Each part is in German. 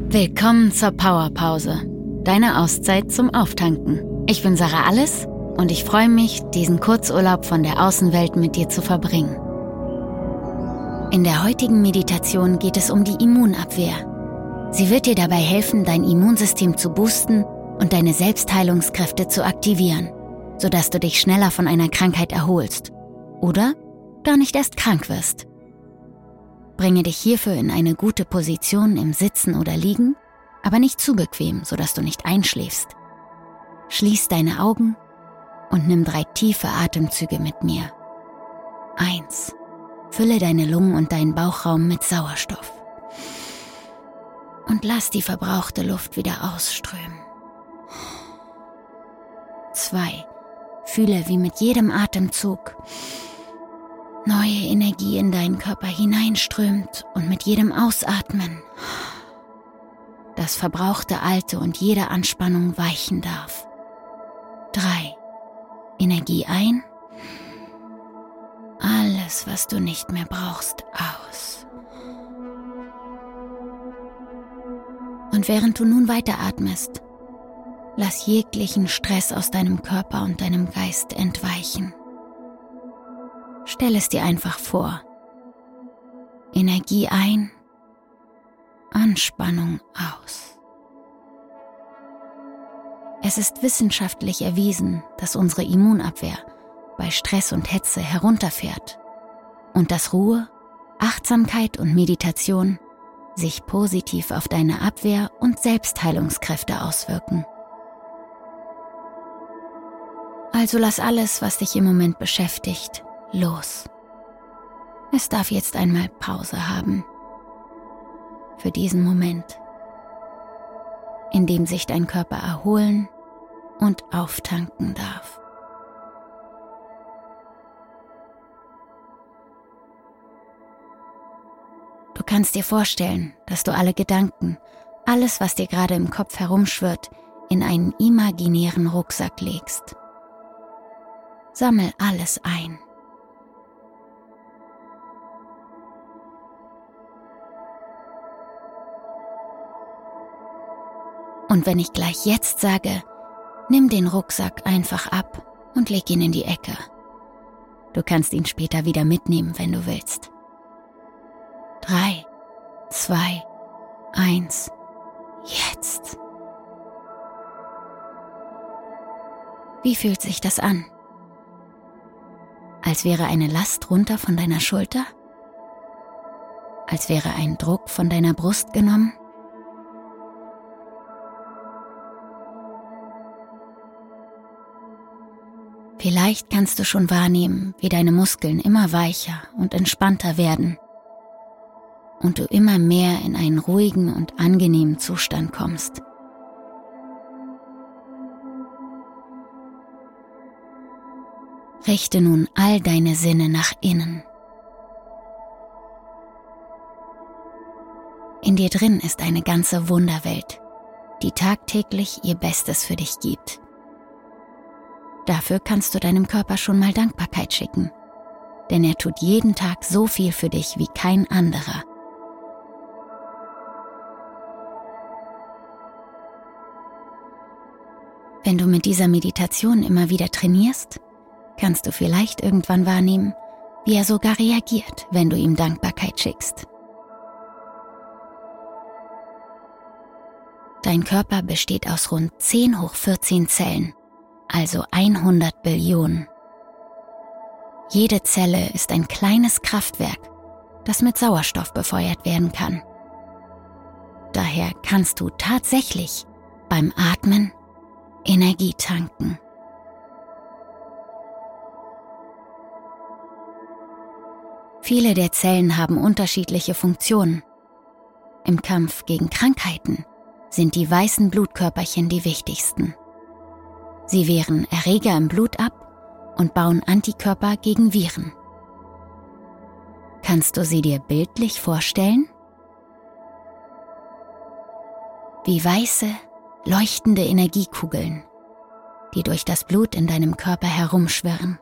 Willkommen zur Powerpause, deine Auszeit zum Auftanken. Ich bin Sarah Alles und ich freue mich, diesen Kurzurlaub von der Außenwelt mit dir zu verbringen. In der heutigen Meditation geht es um die Immunabwehr. Sie wird dir dabei helfen, dein Immunsystem zu boosten und deine Selbstheilungskräfte zu aktivieren, sodass du dich schneller von einer Krankheit erholst oder gar nicht erst krank wirst. Bringe dich hierfür in eine gute Position im Sitzen oder Liegen, aber nicht zu bequem, sodass du nicht einschläfst. Schließ deine Augen und nimm 3 tiefe Atemzüge mit mir. 1. Fülle deine Lungen und deinen Bauchraum mit Sauerstoff. Und lass die verbrauchte Luft wieder ausströmen. 2. Fühle, wie mit jedem Atemzug neue Energie in deinen Körper hineinströmt und mit jedem Ausatmen das verbrauchte Alte und jede Anspannung weichen darf. 3. Energie ein, alles, was du nicht mehr brauchst, aus. Und während du nun weiteratmest, lass jeglichen Stress aus deinem Körper und deinem Geist entweichen. Stell es dir einfach vor. Energie ein, Anspannung aus. Es ist wissenschaftlich erwiesen, dass unsere Immunabwehr bei Stress und Hetze herunterfährt und dass Ruhe, Achtsamkeit und Meditation sich positiv auf deine Abwehr- und Selbstheilungskräfte auswirken. Also lass alles, was dich im Moment beschäftigt, los. Es darf jetzt einmal Pause haben. Für diesen Moment, in dem sich dein Körper erholen und auftanken darf. Du kannst dir vorstellen, dass du alle Gedanken, alles, was dir gerade im Kopf herumschwirrt, in einen imaginären Rucksack legst. Sammel alles ein. Und wenn ich gleich jetzt sage, nimm den Rucksack einfach ab und leg ihn in die Ecke. Du kannst ihn später wieder mitnehmen, wenn du willst. 3, 2, 1, jetzt. Wie fühlt sich das an? Als wäre eine Last runter von deiner Schulter? Als wäre ein Druck von deiner Brust genommen? Vielleicht kannst du schon wahrnehmen, wie deine Muskeln immer weicher und entspannter werden und du immer mehr in einen ruhigen und angenehmen Zustand kommst. Richte nun all deine Sinne nach innen. In dir drin ist eine ganze Wunderwelt, die tagtäglich ihr Bestes für dich gibt. Dafür kannst du deinem Körper schon mal Dankbarkeit schicken, denn er tut jeden Tag so viel für dich wie kein anderer. Wenn du mit dieser Meditation immer wieder trainierst, kannst du vielleicht irgendwann wahrnehmen, wie er sogar reagiert, wenn du ihm Dankbarkeit schickst. Dein Körper besteht aus rund 10 hoch 14 Zellen. Also 100 Billionen. Jede Zelle ist ein kleines Kraftwerk, das mit Sauerstoff befeuert werden kann. Daher kannst du tatsächlich beim Atmen Energie tanken. Viele der Zellen haben unterschiedliche Funktionen. Im Kampf gegen Krankheiten sind die weißen Blutkörperchen die wichtigsten. Sie wehren Erreger im Blut ab und bauen Antikörper gegen Viren. Kannst du sie dir bildlich vorstellen? Wie weiße, leuchtende Energiekugeln, die durch das Blut in deinem Körper herumschwirren.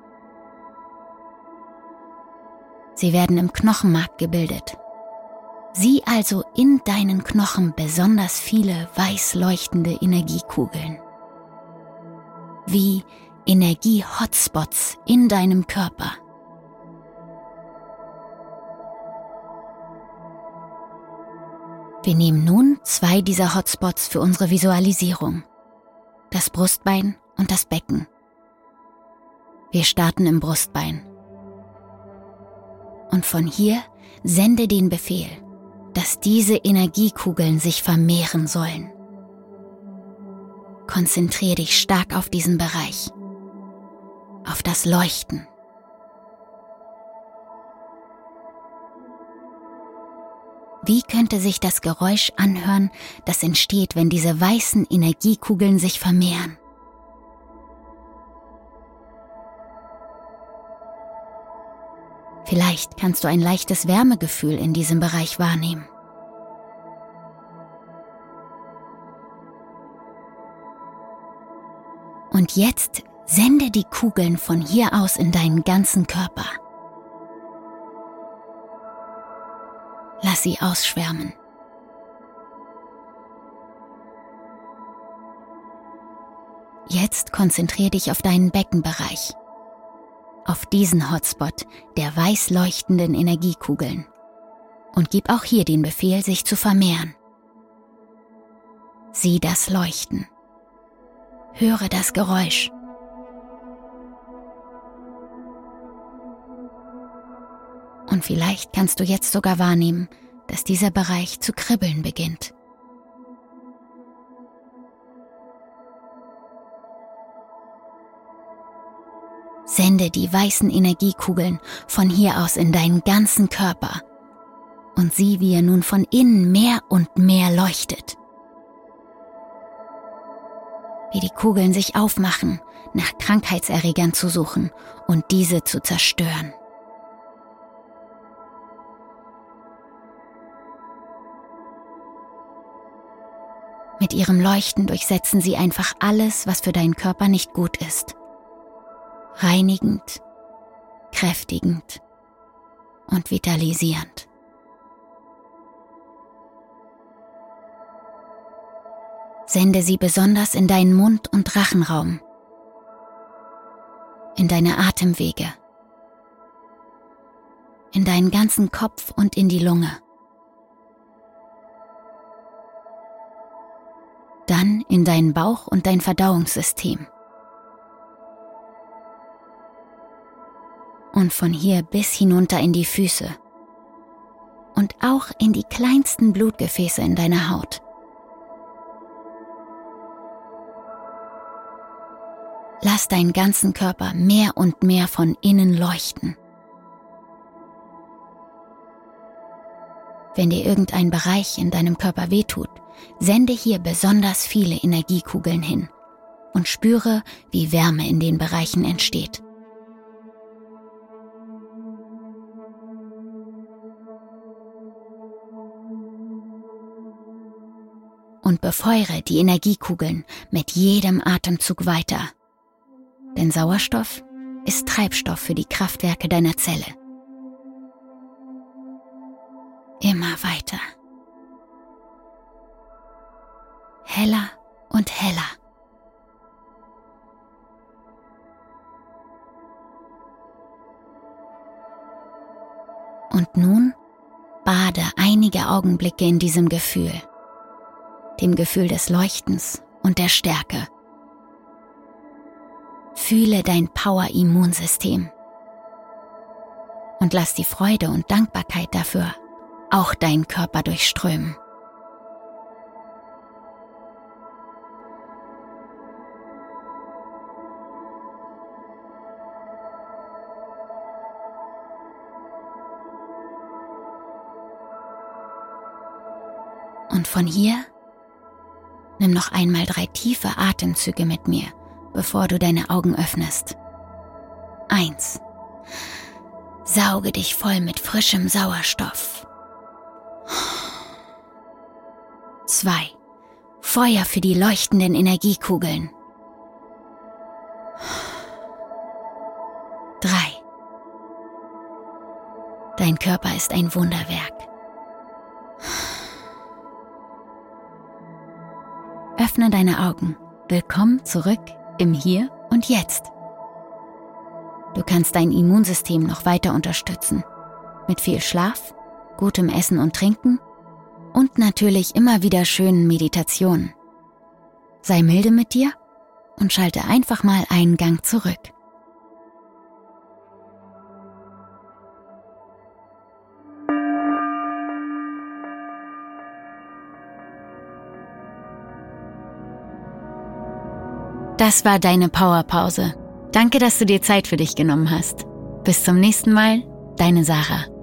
Sie werden im Knochenmark gebildet. Sieh also in deinen Knochen besonders viele weiß leuchtende Energiekugeln. Wie Energie-Hotspots in deinem Körper. Wir nehmen nun 2 dieser Hotspots für unsere Visualisierung. Das Brustbein und das Becken. Wir starten im Brustbein. Und von hier sende den Befehl, dass diese Energiekugeln sich vermehren sollen. Konzentriere dich stark auf diesen Bereich, auf das Leuchten. Wie könnte sich das Geräusch anhören, das entsteht, wenn diese weißen Energiekugeln sich vermehren? Vielleicht kannst du ein leichtes Wärmegefühl in diesem Bereich wahrnehmen. Und jetzt sende die Kugeln von hier aus in deinen ganzen Körper. Lass sie ausschwärmen. Jetzt konzentriere dich auf deinen Beckenbereich, auf diesen Hotspot der weiß leuchtenden Energiekugeln und gib auch hier den Befehl, sich zu vermehren. Sieh das Leuchten. Höre das Geräusch. Und vielleicht kannst du jetzt sogar wahrnehmen, dass dieser Bereich zu kribbeln beginnt. Sende die weißen Energiekugeln von hier aus in deinen ganzen Körper und sieh, wie er nun von innen mehr und mehr leuchtet. Wie die Kugeln sich aufmachen, nach Krankheitserregern zu suchen und diese zu zerstören. Mit ihrem Leuchten durchsetzen sie einfach alles, was für deinen Körper nicht gut ist. Reinigend, kräftigend und vitalisierend. Sende sie besonders in deinen Mund- und Rachenraum, in deine Atemwege, in deinen ganzen Kopf und in die Lunge. Dann in deinen Bauch und dein Verdauungssystem. Und von hier bis hinunter in die Füße und auch in die kleinsten Blutgefäße in deiner Haut. Lass deinen ganzen Körper mehr und mehr von innen leuchten. Wenn dir irgendein Bereich in deinem Körper wehtut, sende hier besonders viele Energiekugeln hin und spüre, wie Wärme in den Bereichen entsteht. Und befeuere die Energiekugeln mit jedem Atemzug weiter. Denn Sauerstoff ist Treibstoff für die Kraftwerke deiner Zelle. Immer weiter. Heller und heller. Und nun bade einige Augenblicke in diesem Gefühl, dem Gefühl des Leuchtens und der Stärke. Fühle dein Power-Immunsystem und lass die Freude und Dankbarkeit dafür auch deinen Körper durchströmen. Und von hier nimm noch einmal 3 tiefe Atemzüge mit mir, bevor du deine Augen öffnest. 1. Sauge dich voll mit frischem Sauerstoff. 2. Feuer für die leuchtenden Energiekugeln. 3. Dein Körper ist ein Wunderwerk. öffne deine Augen. Willkommen zurück im Hier und Jetzt. Du kannst dein Immunsystem noch weiter unterstützen. Mit viel Schlaf, gutem Essen und Trinken und natürlich immer wieder schönen Meditationen. Sei milde mit dir und schalte einfach mal einen Gang zurück. Das war deine Powerpause. Danke, dass du dir Zeit für dich genommen hast. Bis zum nächsten Mal, deine Sarah.